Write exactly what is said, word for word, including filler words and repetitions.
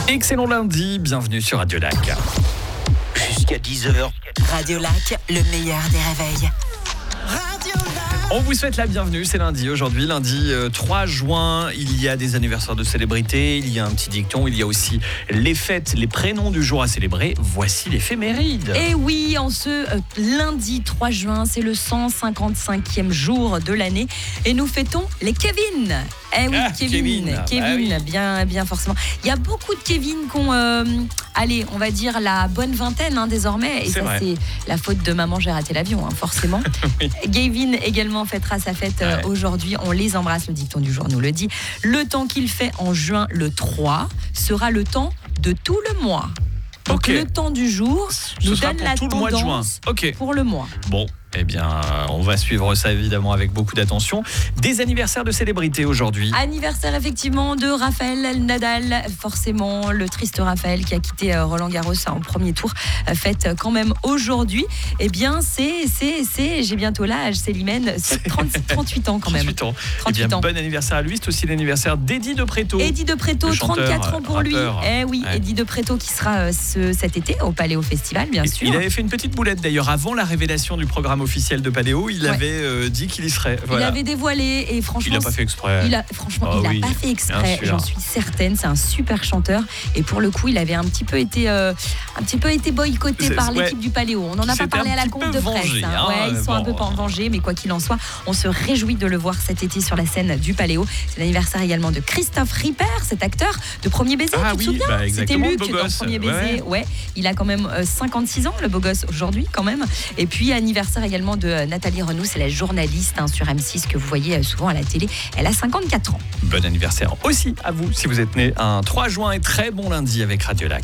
Excellent lundi, bienvenue sur Radio Lac. Jusqu'à dix heures. Radio Lac, le meilleur des réveils. On vous souhaite la bienvenue, c'est lundi aujourd'hui, lundi euh, trois juin, il y a des anniversaires de célébrités, il y a un petit dicton, il y a aussi les fêtes, les prénoms du jour à célébrer, voici l'éphéméride. Et oui, en ce euh, lundi trois juin, c'est le cent cinquante-cinquième jour de l'année et nous fêtons les Kevin. Eh oui, Ah, Kevin, Kevin, Kevin, ah oui. bien, bien forcément. Il y a beaucoup de Kevin qui ont, euh, allez, on va dire la bonne vingtaine hein, désormais. Et C'est ça, vrai. c'est la faute de maman, j'ai raté l'avion, hein, forcément. Oui. Gavin également fêtera sa fête euh, Ouais. aujourd'hui. On les embrasse, le dicton du jour nous le dit. Le temps qu'il fait en juin, le trois, sera le temps de tout le mois. Donc Ok. le temps du jour Ce nous sera donne pour la tout le mois de juin. tendance Ok. pour le mois. Bon, eh bien, on va suivre ça évidemment avec beaucoup d'attention. Des anniversaires de célébrités aujourd'hui. Anniversaire effectivement de Raphaël Nadal, forcément le triste Raphaël qui a quitté euh, Roland Garros en premier tour, euh, fête quand même aujourd'hui. Eh bien c'est, c'est, c'est, j'ai bientôt l'âge, c'est Limène, c'est trente, trente-huit ans quand même. trente-huit ans. Eh trente-huit bien, ans. bon anniversaire à lui. C'est aussi l'anniversaire d'Eddie de Préto. Eddie de Préto, Le chanteur, trente-quatre ans pour lui. rappeur. Eh oui, Ouais. Eddie de Préto qui sera euh, ce, cet été au Paléo Festival, bien Et sûr. Il avait fait une petite boulette d'ailleurs avant la révélation du programme officiel de Paléo. Il Ouais. avait euh, dit qu'il y serait. Il Voilà. avait dévoilé et franchement, Il n'a pas fait exprès. Il a, franchement, Ah il n'a oui, pas fait bien exprès, sûr. j'en suis certaine. C'est un super chanteur. Et pour le coup, il avait un petit peu été, euh, un petit peu été boycotté C'est- par ouais. l'équipe du Paléo. On n'en a Qui pas s'était parlé un à la petit conf peu de presse. vengé, hein. hein, Ouais, ils sont un bon. peu vengés, mais quoi qu'il en soit, on se réjouit de le voir cet été sur la scène du Paléo. C'est l'anniversaire également de Christophe Ripper, cet acteur de Premier Baiser. Ah tu te oui, souviens bah C'était exactement, Luc le beau dans gosse. Premier Ouais, Baiser. ouais. Ouais, il a quand même euh, cinquante-six ans, le beau gosse aujourd'hui quand même. Et puis anniversaire également de euh, Nathalie Renaud, c'est la journaliste hein, sur M six que vous voyez euh, souvent à la télé. Elle a cinquante-quatre ans. Bon anniversaire aussi à vous si vous êtes né un trois juin et très bon lundi avec Radio Lac.